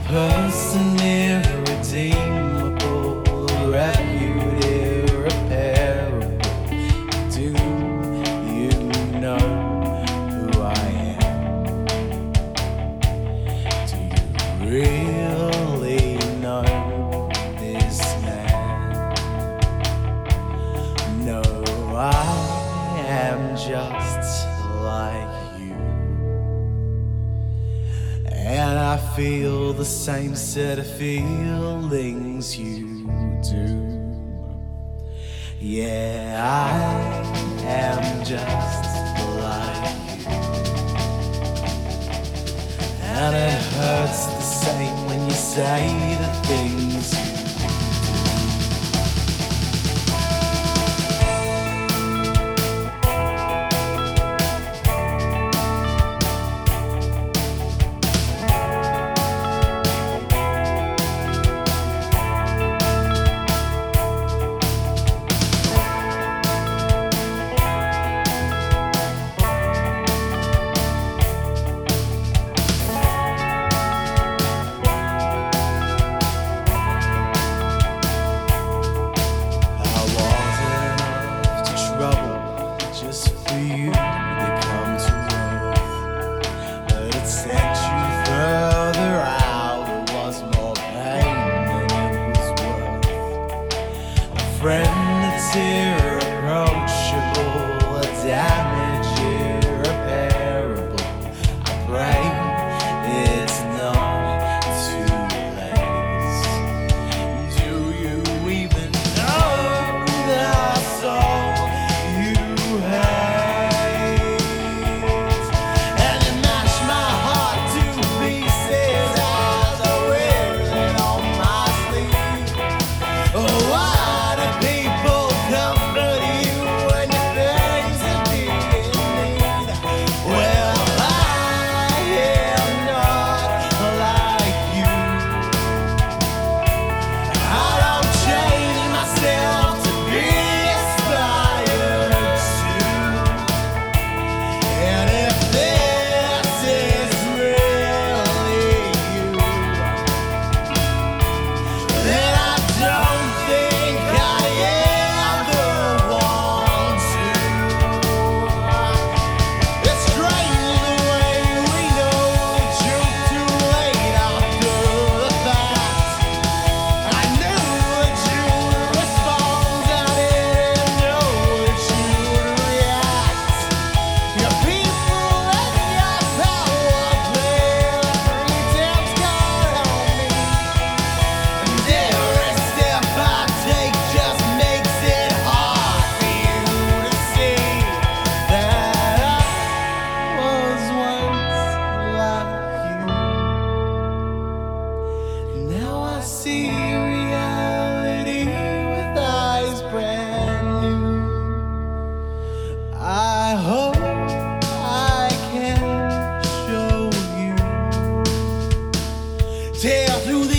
person irredeemable, reputed irreparable. Do you know who I am? Do you really know this man? No, I am just like you, and I feel the same set of feelings you do. Yeah, I am just like you, and it hurts the same when you say the things you do. Just for you to come to earth, but it sent you further out. It was more pain than it was worth. A friend that's irreproachable, a damage irreparable. I pray it's not too late. Do you even know the soul you hate? And you mash my heart to pieces as I wear it on my sleeve. Oh, why do people comfort you when your face is being need? Well, I am not like you. I don't change myself to be aspired to. And if this is really you, then I don't think I ever want to. It's strange the way we know the truth too late after the fact. I knew that you would respond, I didn't know that you would react. Your people and your power play the pretense card on me, and every step I take just makes it hard for you to see that I was once like you. Now I see reality with eyes brand new. I hope I can show you. Tear through the